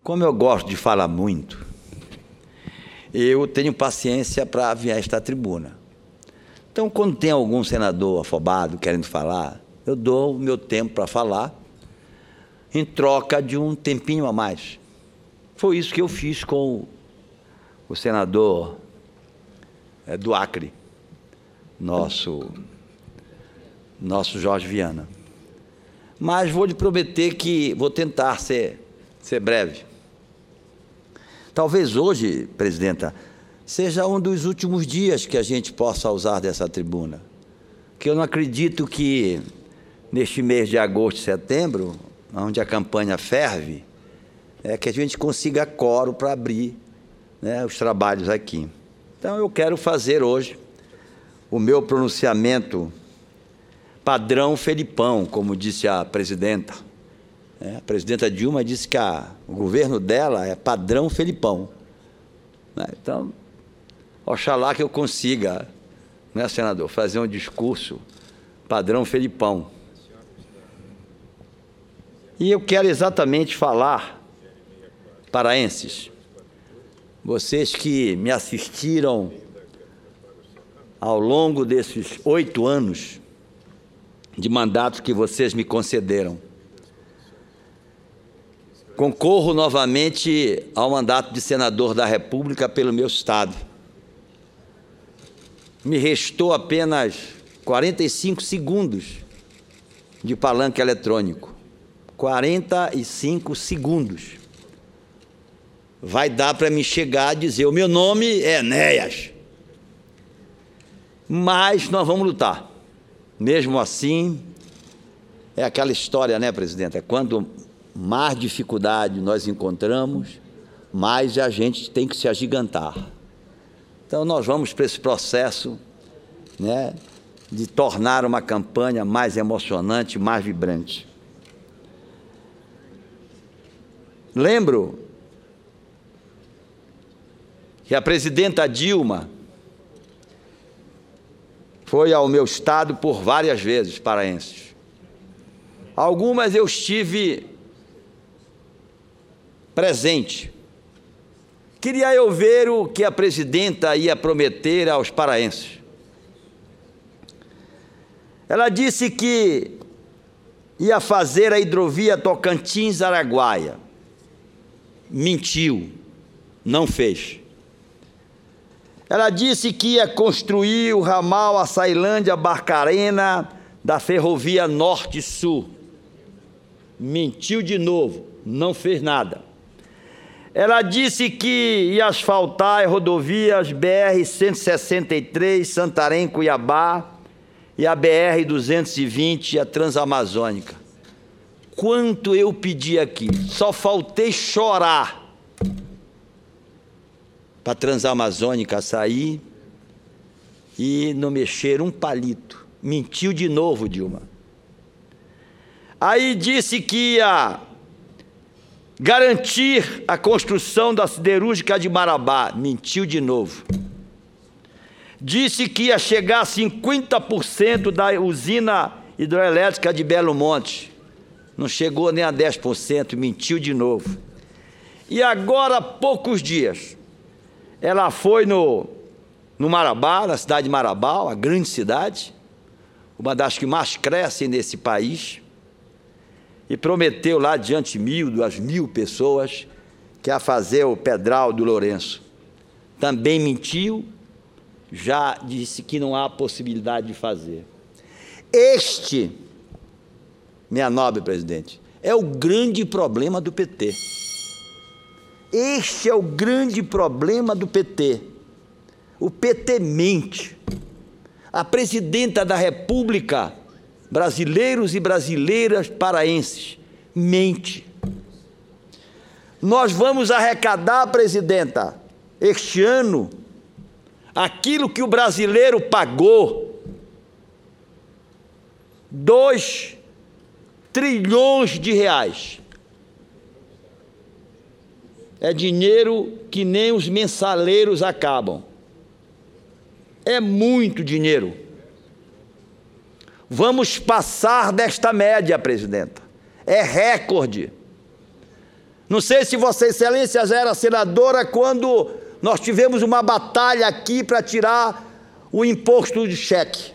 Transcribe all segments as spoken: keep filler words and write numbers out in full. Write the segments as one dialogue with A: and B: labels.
A: Como eu gosto de falar muito, eu tenho paciência para vir a esta tribuna. Então, quando tem algum senador afobado querendo falar, eu dou o meu tempo para falar, em troca de um tempinho a mais. Foi isso que eu fiz com o senador é, do Acre, nosso, nosso Jorge Viana. Mas vou lhe prometer que vou tentar ser, ser breve. Talvez hoje, presidenta, seja um dos últimos dias que a gente possa usar dessa tribuna. Porque eu não acredito que neste mês de agosto e setembro, onde a campanha ferve, é que a gente consiga quórum para abrir, né, os trabalhos aqui. Então, eu quero fazer hoje o meu pronunciamento padrão Felipão, como disse a presidenta. É, a presidenta Dilma disse que a, o governo dela é padrão Felipão. Né? Então, oxalá que eu consiga, né, senador, fazer um discurso padrão Felipão. E eu quero exatamente falar, paraenses, vocês que me assistiram ao longo desses oito anos de mandato que vocês me concederam. Concorro novamente ao mandato de senador da República pelo meu estado. Me restou apenas quarenta e cinco segundos de palanque eletrônico. quarenta e cinco segundos. Vai dar para me chegar a dizer, o meu nome é Enéas. Mas nós vamos lutar. Mesmo assim, é aquela história, né, presidente? É quando mais dificuldade nós encontramos, mais a gente tem que se agigantar. Então, nós vamos para esse processo, né, de tornar uma campanha mais emocionante, mais vibrante. Lembro que a presidenta Dilma foi ao meu estado por várias vezes, paraenses. Algumas eu estive presente. Queria eu ver o que a presidenta ia prometer aos paraenses. Ela disse que ia fazer a hidrovia Tocantins-Araguaia. Mentiu, não fez. Ela disse que ia construir o ramal Açailândia-Barcarena da Ferrovia Norte-Sul. Mentiu de novo, não fez nada. Ela disse que ia asfaltar as rodovias B R cento e sessenta e três, Santarém-Cuiabá, e a B R duzentos e vinte, a Transamazônica. Quanto eu pedi aqui, só faltei chorar para a Transamazônica sair e não mexer um palito. Mentiu de novo, Dilma. Aí disse que ia garantir a construção da siderúrgica de Marabá. Mentiu de novo. Disse que ia chegar a cinquenta por cento da usina hidroelétrica de Belo Monte. Não chegou nem a dez por cento, mentiu de novo. E agora, há poucos dias, ela foi no, no Marabá, na cidade de Marabá, a grande cidade, uma das que mais crescem nesse país, e prometeu lá diante de mil, duas mil pessoas, que ia fazer o Pedral do Lourenço. Também mentiu, já disse que não há possibilidade de fazer. Este, minha nobre presidente, é o grande problema do P T. Este é o grande problema do P T. O P T mente. A presidenta da República, brasileiros e brasileiras paraenses, mente. Nós vamos arrecadar, presidenta, este ano, aquilo que o brasileiro pagou, dois trilhões de reais. É dinheiro que nem os mensaleiros acabam. É muito dinheiro. Vamos passar desta média, presidenta. É recorde. Não sei se Vossa Excelência já era senadora quando nós tivemos uma batalha aqui para tirar o imposto de cheque,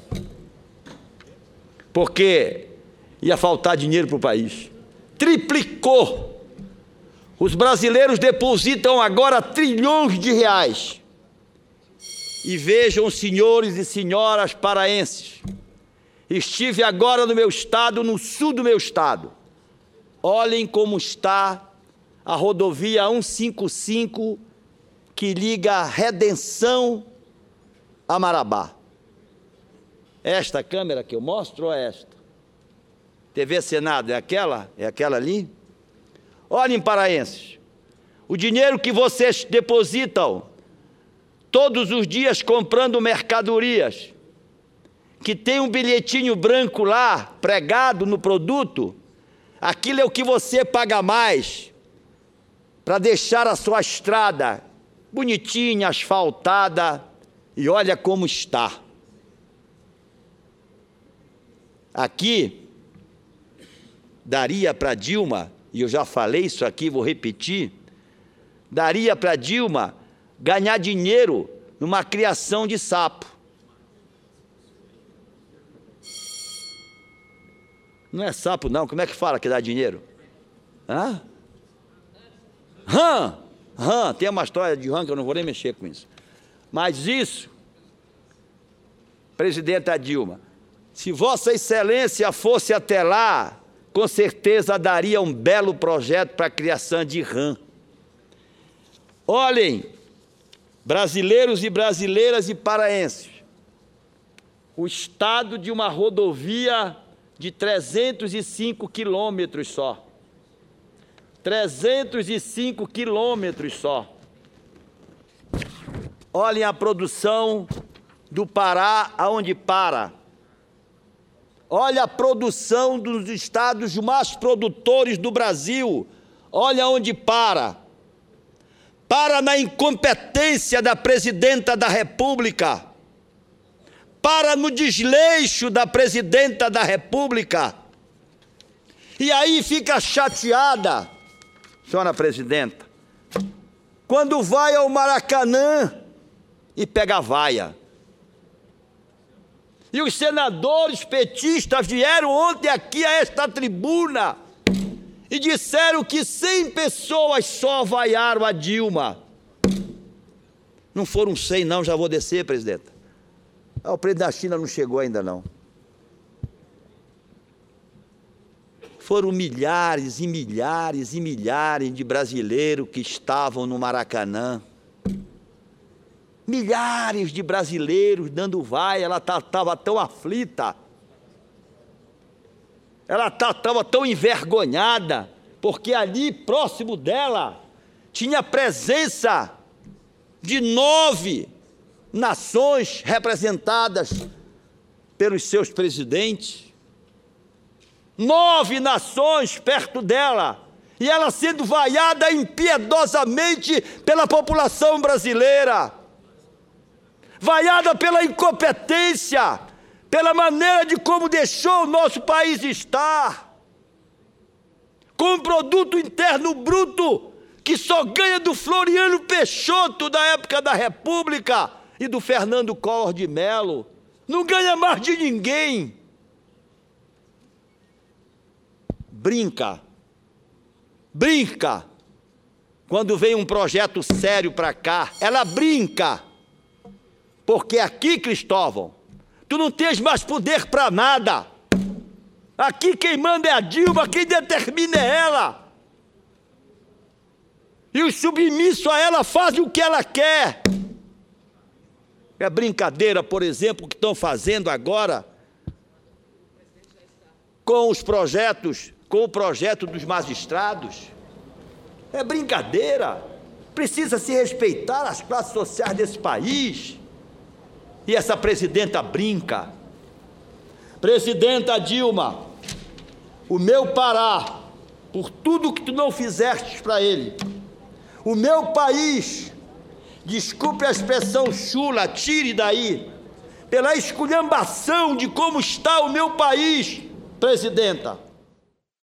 A: porque ia faltar dinheiro para o país. Triplicou. Os brasileiros depositam agora trilhões de reais. E vejam, senhores e senhoras paraenses, estive agora no meu estado, no sul do meu estado. Olhem como está a rodovia cento e cinquenta e cinco, que liga Redenção a Marabá. Esta câmera que eu mostro ou é esta? T V Senado, é aquela? É aquela ali? Olhem, paraenses, o dinheiro que vocês depositam todos os dias comprando mercadorias, que tem um bilhetinho branco lá, pregado no produto, aquilo é o que você paga mais para deixar a sua estrada bonitinha, asfaltada, e olha como está. Aqui, daria para Dilma, e eu já falei isso aqui, vou repetir, daria para Dilma ganhar dinheiro numa criação de sapo. Não é sapo não, como é que fala que dá dinheiro? Hã? Rã! Rã, tem uma história de rã que eu não vou nem mexer com isso. Mas isso, presidenta Dilma, se Vossa Excelência fosse até lá, com certeza daria um belo projeto para a criação de rã. Olhem, brasileiros e brasileiras e paraenses, o estado de uma rodovia de trezentos e cinco quilômetros só. trezentos e cinco quilômetros só. Olhem a produção do Pará, aonde para. Olha a produção dos estados mais produtores do Brasil. Olha onde para. Para na incompetência da presidenta da República. Para no desleixo da presidenta da República. E aí fica chateada, senhora presidenta, quando vai ao Maracanã e pega a vaia. E os senadores petistas vieram ontem aqui a esta tribuna e disseram que cem pessoas só vaiaram a Dilma. Não foram cem não, já vou descer, presidenta. Ah, o presidente da China não chegou ainda não. Foram milhares e milhares e milhares de brasileiros que estavam no Maracanã. Milhares de brasileiros dando vai, ela estava tão aflita, ela estava tão envergonhada, porque ali próximo dela tinha presença de nove nações representadas pelos seus presidentes, nove nações perto dela, e ela sendo vaiada impiedosamente pela população brasileira. Vaiada pela incompetência, pela maneira de como deixou o nosso país estar, com um produto interno bruto que só ganha do Floriano Peixoto da época da República e do Fernando Collor de Mello, não ganha mais de ninguém. Brinca, brinca, quando vem um projeto sério para cá, ela brinca. Porque aqui, Cristóvão, tu não tens mais poder para nada. Aqui quem manda é a Dilma, quem determina é ela. E os submissos a ela fazem o que ela quer. É brincadeira, por exemplo, o que estão fazendo agora com os projetos, com o projeto dos magistrados. É brincadeira. Precisa se respeitar as classes sociais desse país. E essa presidenta brinca. Presidenta Dilma, o meu Pará, por tudo que tu não fizeste para ele, o meu país, desculpe a expressão chula, tire daí, pela esculhambação de como está o meu país, presidenta,